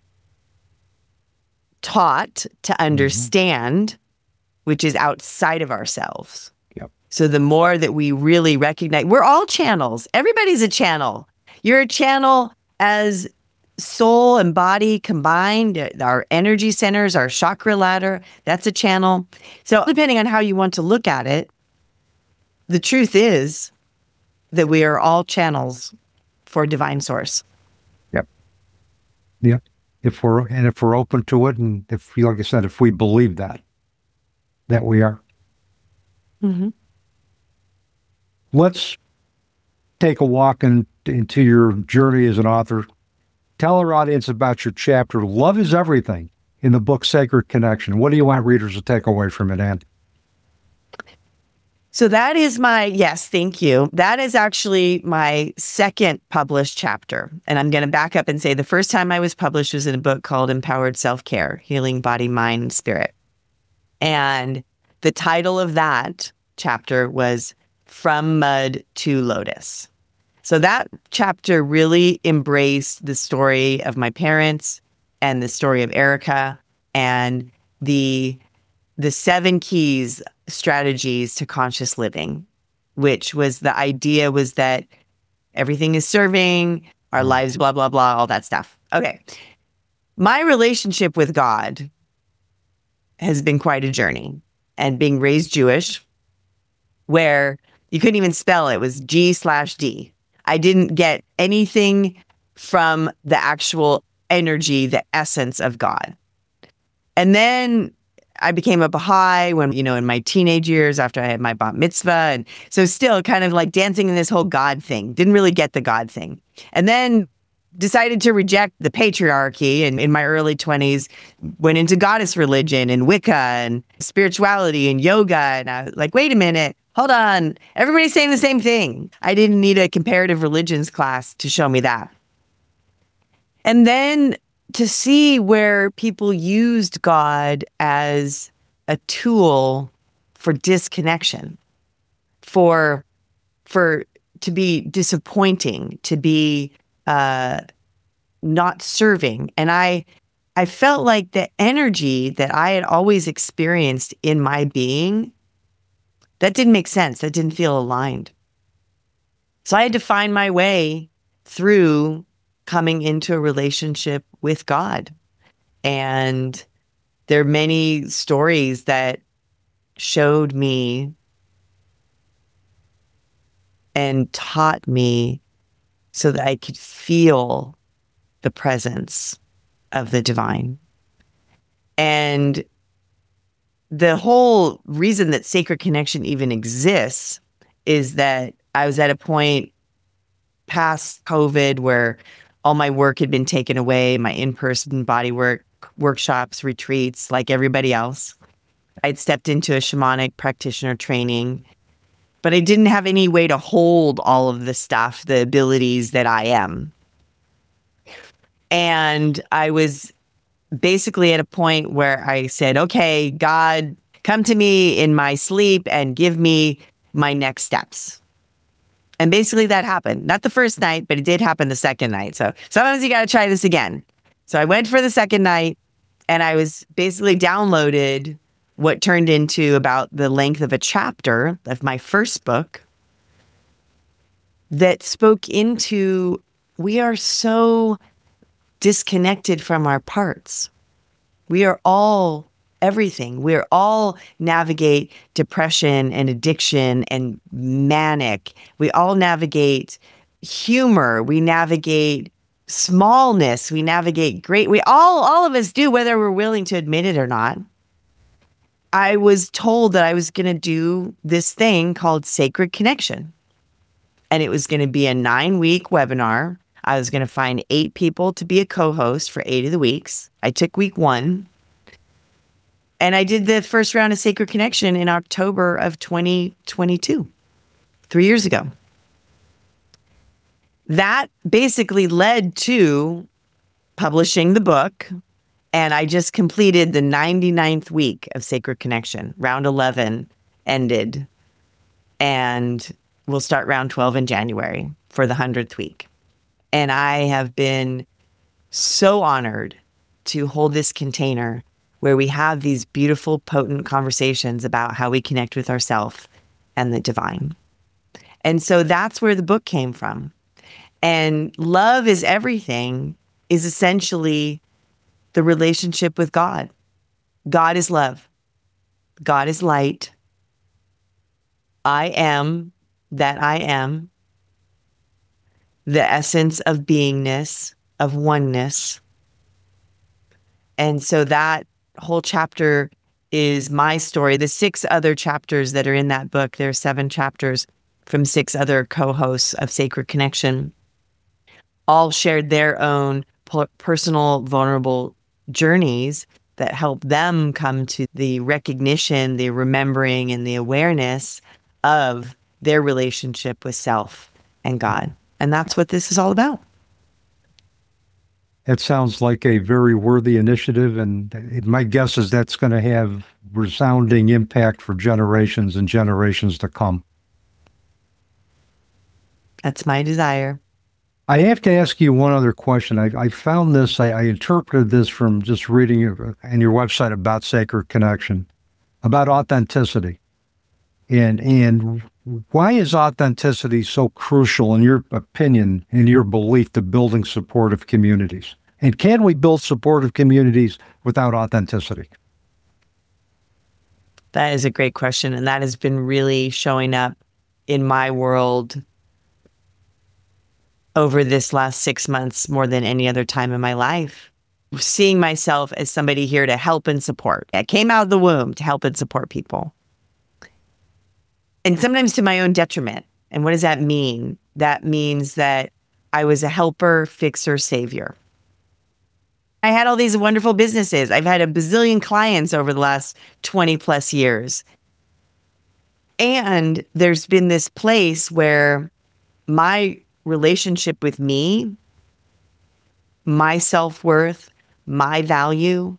taught to understand, mm-hmm. which is outside of ourselves. Yep. So the more that we really recognize, we're all channels. Everybody's a channel. You're a channel as soul and body combined. Our energy centers, our chakra ladder, that's a channel. So depending on how you want to look at it, the truth is that we are all channels for divine source. Yep. Yep. If we're, and if we're open to it, and if, like I said, if we believe that, that we are. Mm-hmm. Let's take a walk in, into your journey as an author. Tell our audience about your chapter, Love is Everything, in the book Sacred Connection. What do you want readers to take away from it, Ann? So that is my, yes, thank you. That is actually my second published chapter. And I'm going to back up and say the first time I was published was in a book called Empowered Self-Care, Healing Body, Mind, and Spirit. And the title of that chapter was From Mud to Lotus. So that chapter really embraced the story of my parents and the story of Erica and the the seven keys strategies to conscious living, which was the idea was that everything is serving, our lives, blah, blah, blah, all that stuff. Okay. My relationship with God has been quite a journey. And being raised Jewish, where you couldn't even spell it, it was G slash D. I didn't get anything from the actual energy, the essence of God. And then I became a Baha'i when, you know, in my teenage years after I had my bat mitzvah. And so still kind of like dancing in this whole God thing. Didn't really get the God thing. And then decided to reject the patriarchy. And in my early twenties, went into goddess religion and Wicca and spirituality and yoga. And I was like, wait a minute, hold on. Everybody's saying the same thing. I didn't need a comparative religions class to show me that. And then to see where people used God as a tool for disconnection, for for to be disappointing, to be uh, not serving. And I I felt like the energy that I had always experienced in my being, that didn't make sense. That didn't feel aligned. So I had to find my way through coming into a relationship with God. And there are many stories that showed me and taught me so that I could feel the presence of the divine. And the whole reason that Sacred Connection even exists is that I was at a point past COVID where all my work had been taken away, my in-person body work, workshops, retreats, like everybody else. I'd stepped into a shamanic practitioner training, but I didn't have any way to hold all of the stuff, the abilities that I am. And I was basically at a point where I said, okay, God, come to me in my sleep and give me my next steps. And basically that happened. Not the first night, but it did happen the second night. So sometimes you got to try this again. So I went for the second night and I was basically downloaded what turned into about the length of a chapter of my first book that spoke into, we are so disconnected from our parts. We are all everything. We're all navigate depression and addiction and manic. We all navigate humor. We navigate smallness. We navigate great. We all, all of us do, whether we're willing to admit it or not. I was told that I was going to do this thing called Sacred Connection. And it was going to be a nine week webinar. I was going to find eight people to be a co-host for eight of the weeks. I took week one. And I did the first round of Sacred Connection in October of twenty twenty-two, three years ago. That basically led to publishing the book. And I just completed the ninety-ninth week of Sacred Connection. Round eleven ended. And we'll start round twelve in January for the hundredth week. And I have been so honored to hold this container where we have these beautiful, potent conversations about how we connect with ourselves and the divine. And so that's where the book came from. And Love is Everything is essentially the relationship with God. God is love. God is light. I am that I am. The essence of beingness, of oneness. And so that whole chapter is my story. The six other chapters that are in that book, there are seven chapters from six other co-hosts of Sacred Connection, all shared their own personal, vulnerable journeys that help them come to the recognition, the remembering, and the awareness of their relationship with self and God. And that's what this is all about. It sounds like a very worthy initiative, and my guess is that's going to have resounding impact for generations and generations to come. That's my desire. I have to ask you one other question. I, I found this, I, I interpreted this from just reading your, on your website about Sacred Connection, about authenticity. And and why is authenticity so crucial, in your opinion, in your belief, to building supportive communities? And can we build supportive communities without authenticity? That is a great question. And that has been really showing up in my world over this last six months more than any other time in my life, seeing myself as somebody here to help and support. I came out of the womb to help and support people. And sometimes to my own detriment. And what does that mean? That means that I was a helper, fixer, savior. I had all these wonderful businesses. I've had a bazillion clients over the last twenty plus years. And there's been this place where my relationship with me, my self-worth, my value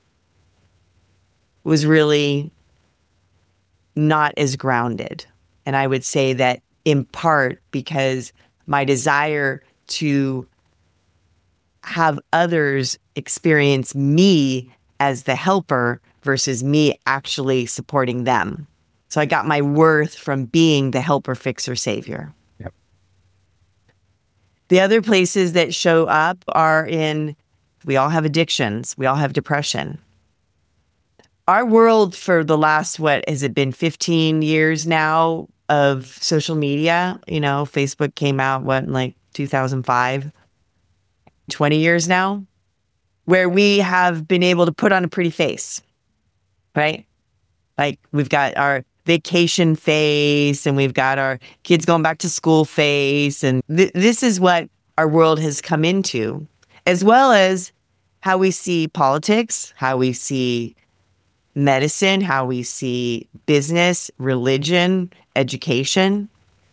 was really not as grounded. And I would say that in part because my desire to have others experience me as the helper versus me actually supporting them. So I got my worth from being the helper, fixer, savior. Yep. The other places that show up are in, we all have addictions. We all have depression. Our world for the last, what has it been, fifteen years now of social media? You know, Facebook came out, what, in like two thousand five? twenty years now, where we have been able to put on a pretty face, right? Like we've got our vacation face and we've got our kids going back to school face. And th- this is what our world has come into, as well as how we see politics, how we see medicine, how we see business, religion, education.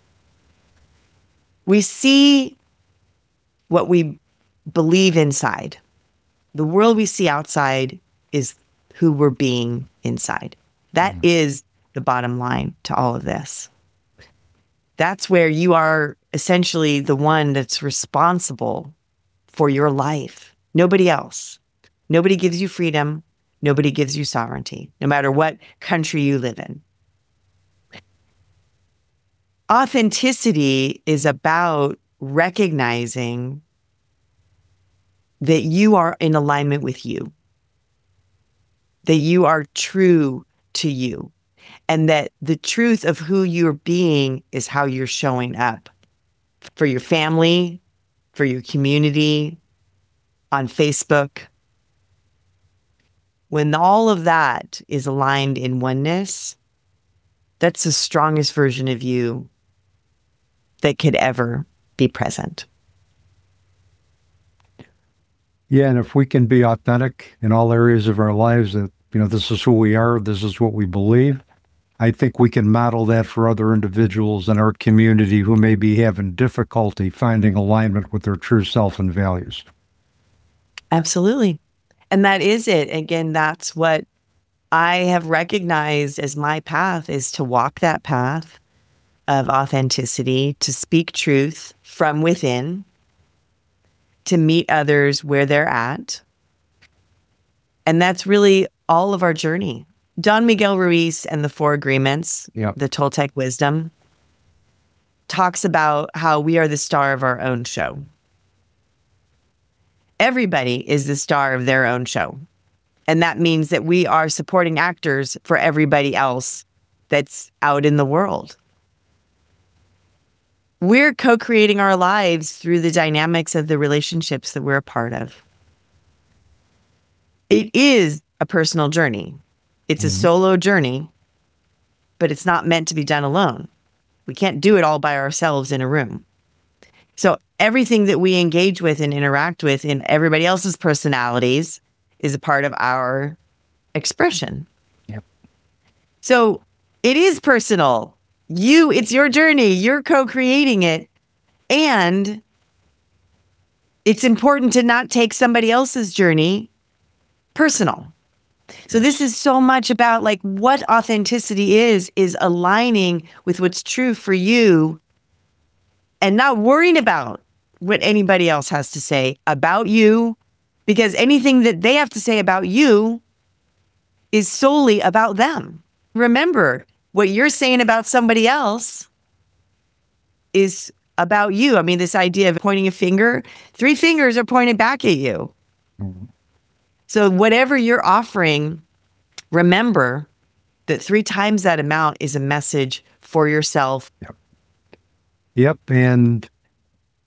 We see what we believe inside. The world we see outside is who we're being inside. That mm-hmm. is the bottom line to all of this. That's where you are essentially the one that's responsible for your life. Nobody else. Nobody gives you freedom. Nobody gives you sovereignty, no matter what country you live in. Authenticity is about recognizing that you are in alignment with you, that you are true to you, and that the truth of who you're being is how you're showing up for your family, for your community, on Facebook. When all of that is aligned in oneness, that's the strongest version of you that could ever be present. Yeah, and if we can be authentic in all areas of our lives, that, you know, this is who we are, this is what we believe, I think we can model that for other individuals in our community who may be having difficulty finding alignment with their true self and values. Absolutely. And that is it. Again, that's what I have recognized as my path, is to walk that path of authenticity, to speak truth from within, to meet others where they're at. And that's really all of our journey. Don Miguel Ruiz and the Four Agreements, yep. the Toltec wisdom, talks about how we are the star of our own show. Everybody is the star of their own show. And that means that we are supporting actors for everybody else that's out in the world. We're co-creating our lives through the dynamics of the relationships that we're a part of. It is a personal journey. It's mm-hmm. a solo journey, but it's not meant to be done alone. We can't do it all by ourselves in a room. So everything that we engage with and interact with in everybody else's personalities is a part of our expression. Yep. So it is personal. You, it's your journey. You're co-creating it. And it's important to not take somebody else's journey personal. So this is so much about like what authenticity is, is aligning with what's true for you and not worrying about what anybody else has to say about you, because anything that they have to say about you is solely about them. Remember, what you're saying about somebody else is about you. I mean, this idea of pointing a finger, three fingers are pointed back at you. Mm-hmm. So whatever you're offering, remember that three times that amount is a message for yourself. Yep. Yep. And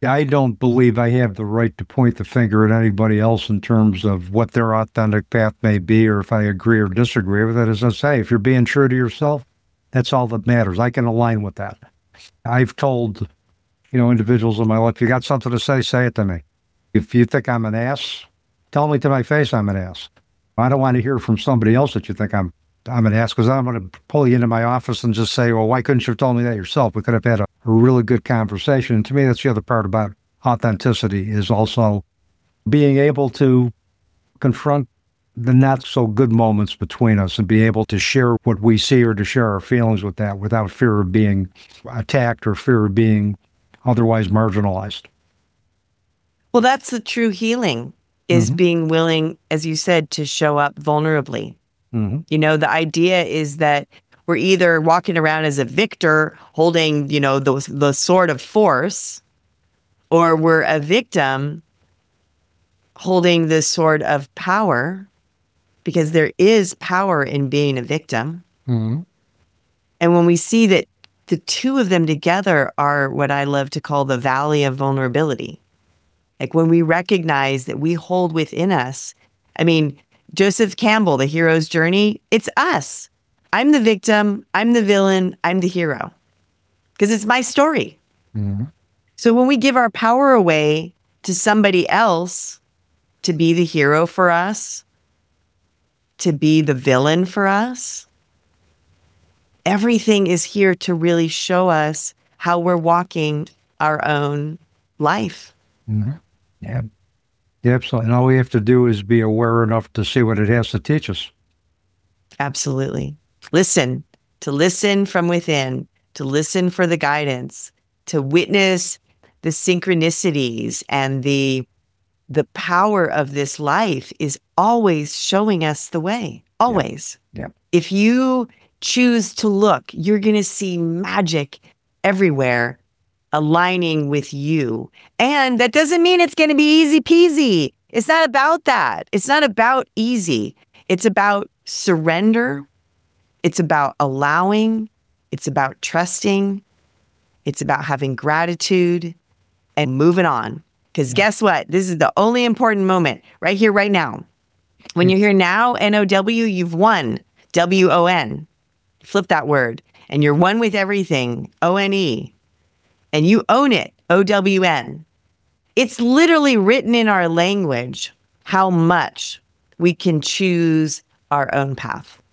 I don't believe I have the right to point the finger at anybody else in terms of what their authentic path may be, or if I agree or disagree with it. As I say, if you're being true to yourself, that's all that matters. I can align with that. I've told, you know, individuals in my life, you got something to say, say it to me. If you think I'm an ass, tell me to my face I'm an ass. I don't want to hear from somebody else that you think I'm I'm an ass, because I'm going to pull you into my office and just say, well, why couldn't you have told me that yourself? We could have had a, a really good conversation. And to me, that's the other part about authenticity, is also being able to confront the not so good moments between us and be able to share what we see or to share our feelings with that without fear of being attacked or fear of being otherwise marginalized. Well, that's the true healing, is Mm-hmm. being willing, as you said, to show up vulnerably. Mm-hmm. You know, the idea is that we're either walking around as a victor holding, you know, the, the sword of force, or we're a victim holding the sword of power, because there is power in being a victim. Mm-hmm. And when we see that the two of them together are what I love to call the valley of vulnerability. Like when we recognize that we hold within us, I mean, Joseph Campbell, The Hero's Journey, it's us. I'm the victim, I'm the villain, I'm the hero. Because it's my story. Mm-hmm. So when we give our power away to somebody else to be the hero for us, to be the villain for us, everything is here to really show us how we're walking our own life. Mm-hmm. Yeah. Yeah, absolutely. And all we have to do is be aware enough to see what it has to teach us. Absolutely. Listen, to listen from within, to listen for the guidance, to witness the synchronicities and the the power of this life is always showing us the way. Always. Yeah. Yeah. If you choose to look, you're going to see magic everywhere aligning with you. And that doesn't mean it's going to be easy peasy. It's not about that. It's not about easy. It's about surrender. It's about allowing. It's about trusting. It's about having gratitude and moving on. Because guess what? This is the only important moment right here, right now. When you're here now, N O W, you've won. W O N. Flip that word. And you're one with everything. O N E. And you own it, O W N. It's literally written in our language how much we can choose our own path.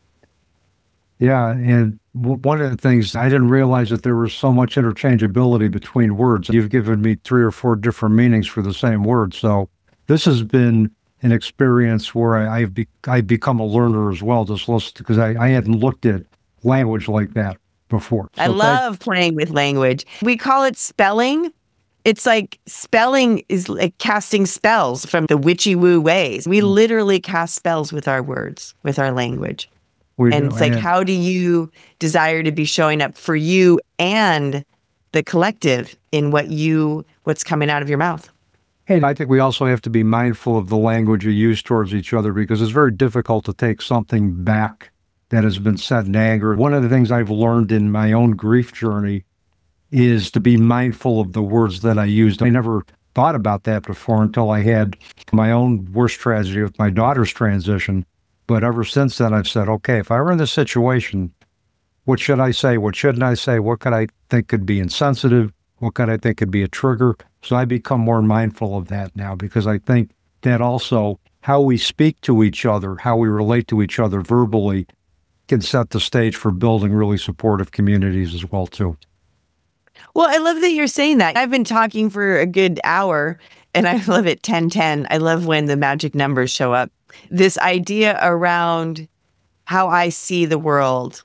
Yeah, and w- one of the things, I didn't realize that there was so much interchangeability between words. You've given me three or four different meanings for the same word. So this has been an experience where I, I've, be, I've become a learner as well, just listen, because I, I hadn't looked at language like that before. I So love thank- playing with language. We call it spelling. It's like spelling is like casting spells from the witchy woo ways. We literally cast spells with our words, with our language. we And do, it's like, and- how do you desire to be showing up for you and the collective in what you, what's coming out of your mouth? And I think we also have to be mindful of the language you use towards each other, because it's very difficult to take something back that has been said in anger. One of the things I've learned in my own grief journey is to be mindful of the words that I used. I never thought about that before until I had my own worst tragedy with my daughter's transition. But ever since then, I've said, okay, if I were in this situation, what should I say? What shouldn't I say? What could I think could be insensitive? What could I think could be a trigger? So I become more mindful of that now, because I think that also how we speak to each other, how we relate to each other verbally, can set the stage for building really supportive communities as well, too. Well, I love that you're saying that. I've been talking for a good hour, and I love it, ten ten. I love when the magic numbers show up. This idea around how I see the world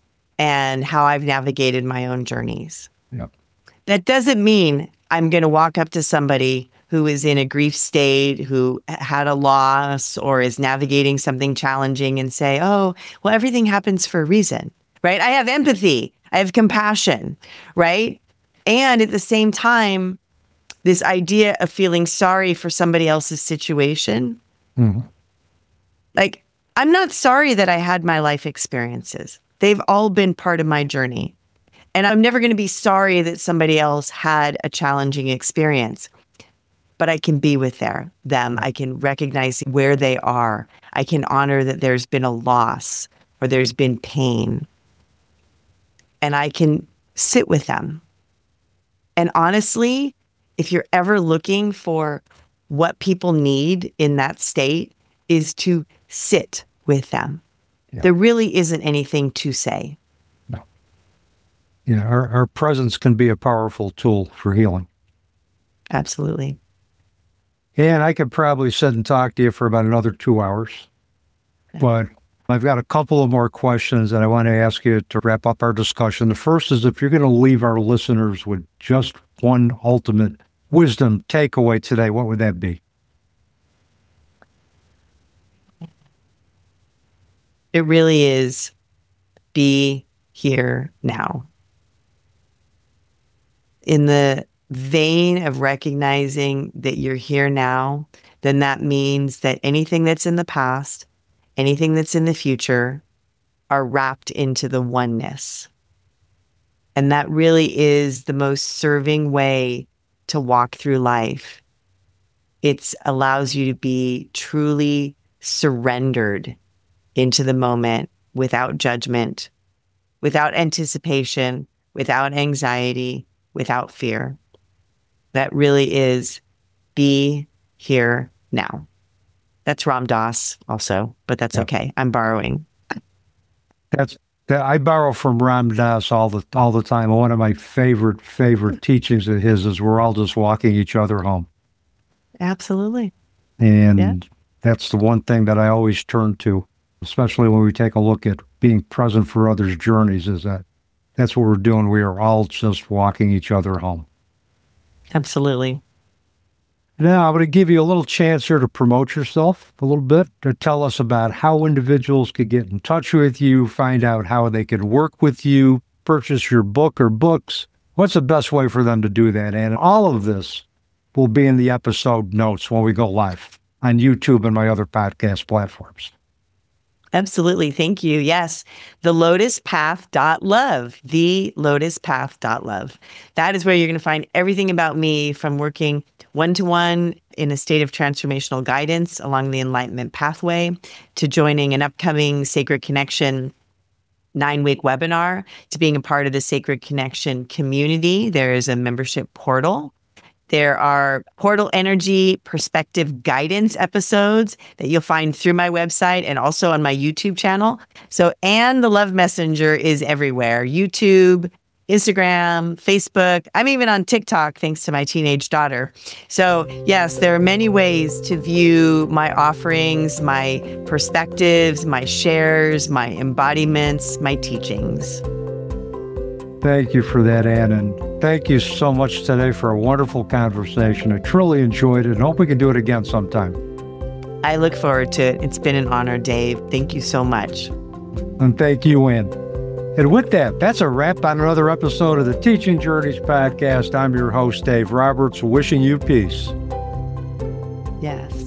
and how I've navigated my own journeys. Yep. That doesn't mean I'm going to walk up to somebody who is in a grief state, who had a loss or is navigating something challenging and say, oh, well, everything happens for a reason, right? I have empathy. I have compassion, right? And at the same time, this idea of feeling sorry for somebody else's situation. Mm-hmm. Like, I'm not sorry that I had my life experiences. They've all been part of my journey. And I'm never going to be sorry that somebody else had a challenging experience, but I can be with their, them. I can recognize where they are. I can honor that there's been a loss or there's been pain. And I can sit with them. And honestly, if you're ever looking for what people need in that state, is to sit with them. Yeah. There really isn't anything to say. No. Yeah, our, our presence can be a powerful tool for healing. Absolutely. And I could probably sit and talk to you for about another two hours. Okay. But I've got a couple of more questions that I want to ask you to wrap up our discussion. The first is, if you're going to leave our listeners with just one ultimate wisdom takeaway today, what would that be? It really is be here now. In the vein of recognizing that you're here now, then that means that anything that's in the past, anything that's in the future are wrapped into the oneness. And that really is the most serving way to walk through life. It allows you to be truly surrendered into the moment without judgment, without anticipation, without anxiety, without fear. That really is be here now. That's Ram Dass also, but that's yep. okay. I'm borrowing. That's that. I borrow from Ram Dass all the all the time. One of my favorite favorite teachings of his is we're all just walking each other home. Absolutely. And yeah. that's the one thing that I always turn to, especially when we take a look at being present for others' journeys, is that that's what we're doing. We are all just walking each other home. Absolutely. Now, I'm going to give you a little chance here to promote yourself a little bit, to tell us about how individuals could get in touch with you, find out how they could work with you, purchase your book or books. What's the best way for them to do that? And all of this will be in the episode notes when we go live on YouTube and my other podcast platforms. Absolutely. Thank you. Yes. The lotus path dot love, the lotus path dot love. That is where you're going to find everything about me, from working one-to-one in a state of transformational guidance along the enlightenment pathway, to joining an upcoming Sacred Connection nine-week webinar, to being a part of the Sacred Connection community. There is a membership portal. There are portal energy perspective guidance episodes that you'll find through my website and also on my YouTube channel. So, and the Love Messenger is everywhere. YouTube, Instagram, Facebook. I'm even on TikTok, thanks to my teenage daughter. So yes, there are many ways to view my offerings, my perspectives, my shares, my embodiments, my teachings. Thank you for that, Ann, and thank you so much today for a wonderful conversation. I truly enjoyed it and hope we can do it again sometime. I look forward to it. It's been an honor, Dave. Thank you so much. And thank you, Ann. And with that, that's a wrap on another episode of the Teaching Journeys podcast. I'm your host, Dave Roberts, wishing you peace. Yes.